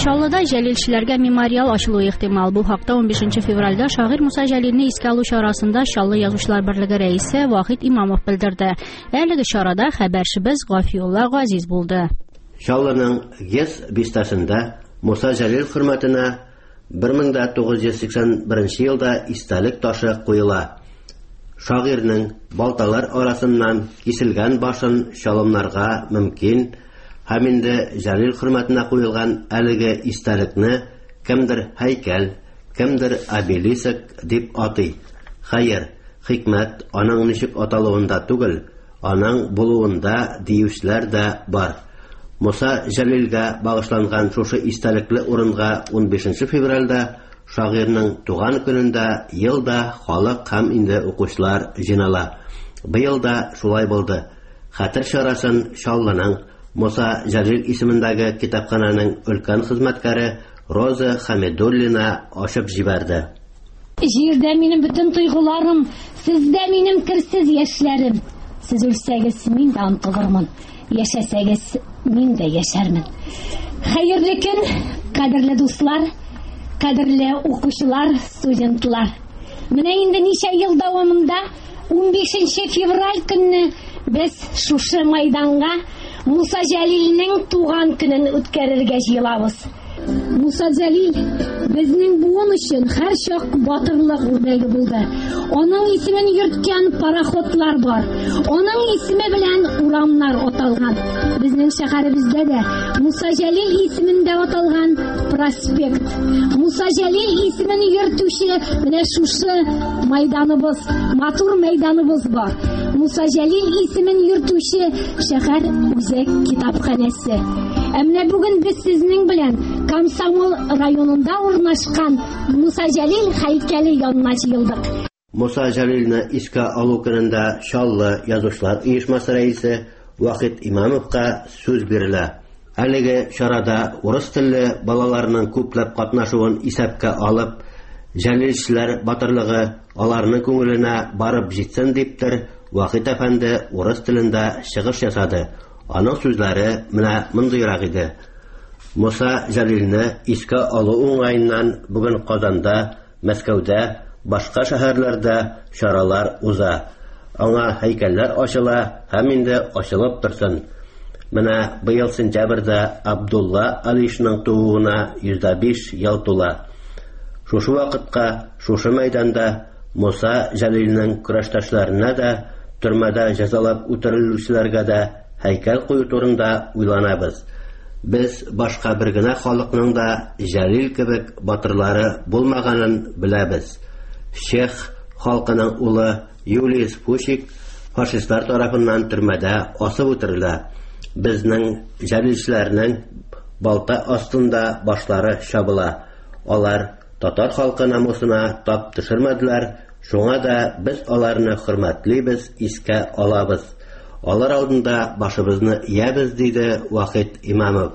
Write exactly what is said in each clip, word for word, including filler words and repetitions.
Чаллыда Җәлилчеләргә мемориал ачылуы ихтимал. Бу хакта он бишенче февральдә шагыйрь Муса Җәлилне искә алу чарасында Чаллы Язучылар берлеге рәисе Вахит Имамов белдерде. Әлеге чарада хәбәрчебез Гафиулла Газиз булды. Чаллының ГЕС бистәсендә Муса Җәлил хөрмәтенә бер мең тугыз йөз сиксән беренче елда истәлек ташы куела. Шагыйрьнең балталар арасыннан киселгән башын чалымнарга мөмкин. Һәм инде Җәлил хөрмәтенә куелган әлеге истәлекне кемдер һәйкәл, кемдер обелиск дип атый. Хәер, хикмәт аның ничек аталуында түгел, аның булуында диючеләр дә бар. Муса Җәлилгә багышланган шушы истәлекле урынга он бишенче февральдә шагыйрьнең туган көнендә елда халык һәм инде укучылар җыйнала. Быел да шулай булды. Хәтер чарасын Чаллының Муса Җәлил исемендәге китапхананың өлкән хезмәткәре Роза Хәмидуллина ачып җибәрде. Җирдә минем бөтен тойгыларым, сездә минем керсез яшьләрем. Сез үлсәгез, мин дә антыгырмын. Яшәсәгез, мин дә яшәрмен. Хәерле көн, кадерле дуслар, кадерле укучылар, студентлар. Менә инде ничә ел дәвамында он бишенче февраль көнне без шушы майданга Муса Җәлилнең туган көнен үткәрергә җыелабыз. Муса Җәлил безнең буын өчен һәр чак батырлык үрнәге булды. Аның исемен йөрткән пароходлар бар. Аның исеме белән урамнар аталган. Безнең шәһәребездә дә Муса Җәлил исемендә аталган проспект. Муса Җәлил исемен йөртүче менә шушы майданыбыз, матур майданыбыз бар. Муса Җәлил исемен йөртүче шәһәр үзәк китапханәсе. Ә менә бүген без сезнең белән Комсомол районында урнашкан Муса Җәлил һәйкәле янына җыелдык. Муса Җәлилне искә алу көнендә Чаллы Язучылар оешмасы рәисе Вахит Имамовка сүз бирелә. Әлеге чарада урыс телле балаларның күпләп катнашуын исәпкә алып, Җәлилчеләр батырлыгы аларның күңеленә барып җитсен диптер, Вахит әфәнде урыс телендә чыгыш ясады. Аның сүзләре менә мондыйрак иде. Муса Җәлилне искә алу уңайыннан бүген Казанда, Мәскәүдә, башка шәһәрләрдә чаралар уза. Аңа һәйкәлләр ачыла һәм инде ачылып торсын. Менә быел сентябрьдә Абдулла Алишның тууына йөз биш ел тула. Шушы вакытка, шушы мәйданда Муса Җәлилнең көрәштәшләренә дә, төрмәдә җәзалап үтерелүчеләргә дә һәйкәл кую турында уйланабыз. Без башка бер генә халыкның да Җәлил кебек батырлары булмаганын беләбез. Чех халкының улы Юлиус Пушик фашистлар тарафыннан төрмәдә асып үтерелә. Безнең Җәлилчеләрнең балта астында башлары чабыла. Алар татар халкы намусына тап төшермәделәр. Шуңа да без аларны хөрмәтлибез, искә алабыз. Алар алдында башыбызны иябез, диде Вахит Имамов.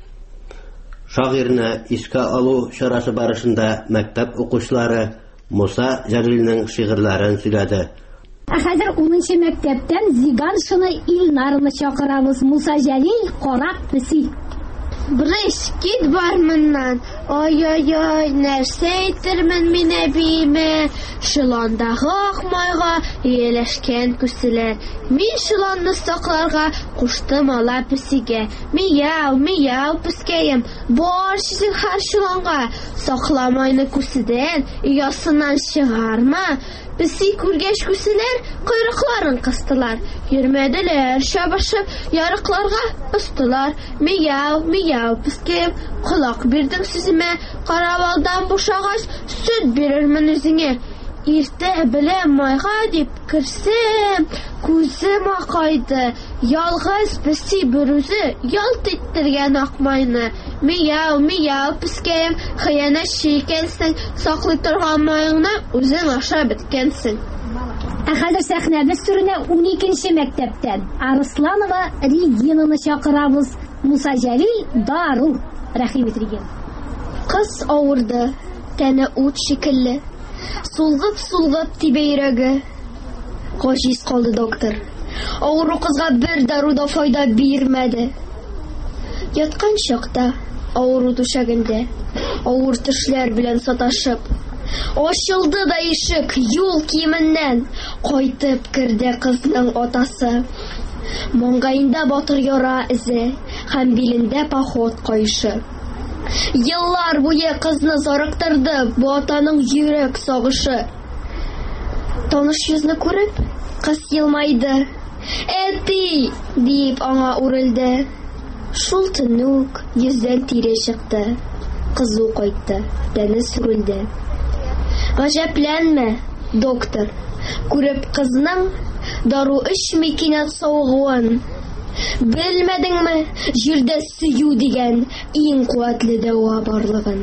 Шагыйрьне искә алу чарасы барышында мәктәп укучылары Муса Җәлилнең шигырьләрен сөйләде. Хәзер унынчы мәктәптән Зиганшины Илнарны чакырабыз. Муса Җәлил карап песи. Брыш, кит бар моннан. Ай-ай-ай, нәрсә әйтермен мин әбиемә? Шыландагы акмайга ияләшкән күселәр. Мин шыланны сакларга куштым ала песигә. Мияу, мияу пескәем, бар сизин һәр шыланга. Сакламайны күседән, ясыннан чыгарма. Песи күргәч күселәр койрыкларын кыстылар. Йөрмәделәр, шабышып ярыкларга устылар. Мияу, мияу пескәем, колак бирдең сүземә, каравалдан бушагач сөт бирермен үзеңә. Иртә белән майга дип керсем, күзем акайды. Ялгыз песи берүзе ялт иттергән акмайны. Мияу, мияу пескәем, хыянәтче икәнсең, саклый торган майыңны үзең ашап беткәнсең. Ә хәзер сәхнәдә сүренә он икенче мәктәптән Арсланова Регинаны чакырабыз. Муса Җәлил дару. Рәхим ит, Регин. Кыз авырды, тәне ут шикелле. Сулгып-сулгып тибә йөрәге. Гаҗиз калды доктор. Авыру кызга бер дару да файда бирмәде. Яткан чакта авыру түшәгендә, авыр тешләр белән саташып. Ачылды да ишек, юл киеменнән кайтып керде кызның атасы. Маңгаенда батыр яра эзе һәм билендә поход кайшы. Еллар буе кызны зарыктырды бу атаның йөрәк сагышы. Таныш йөзне күреп, кыз елмайды. «Әти!» дип аңа үрелде. Шул төнне үк йөздән тире чыкты. Кызу кайтты, тәне сүрелде. Гаҗәпләнмә, доктор, күреп кызның дару эчми кинәт савыгуын. Белмәдеңме, җирдә сөю дигән иң куәтле дәва барлыгын.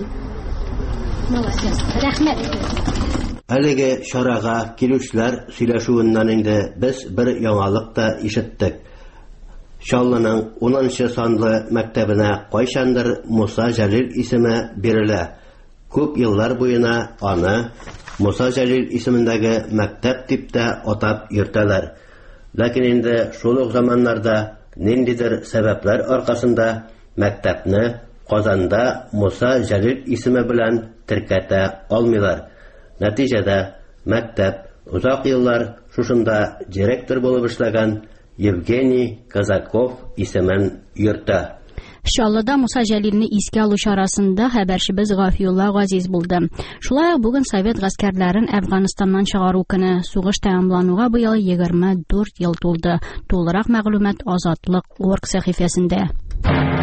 Рәхмәт. Әлеге шарага килүчләр сөйләшүеннән инде без бер яңалык та ишеттек. Чаллының унынчы санлы мәктәбенә кайчандыр Муса Җәлил исеме бирелә. Күп еллар буена аны Муса Җәлил исемендәге мәктәп дип тә атап йөртәләр. Ләкин инде шул ук заманнарда ниндидер сәбәпләр аркасында мәктәпне Казанда Муса Җәлил исеме белән теркәтә алмыйлар. Нәтиҗәдә мәктәп узак еллар шушында директор булып эшләгән Евгений Казаков исемен йөртә. Чаллыда Муса Җәлилне искә алу чарасында хәбәрчебез Гафиулла Газиз булды. Шулай ук бүген Совет гаскәрләрен Әфганстаннан чыгару көне, сугыш тәмамлануга быел егерме дүрт ел тулды. Тулырак мәгълүмат Азатлык орг сәхифәсендә.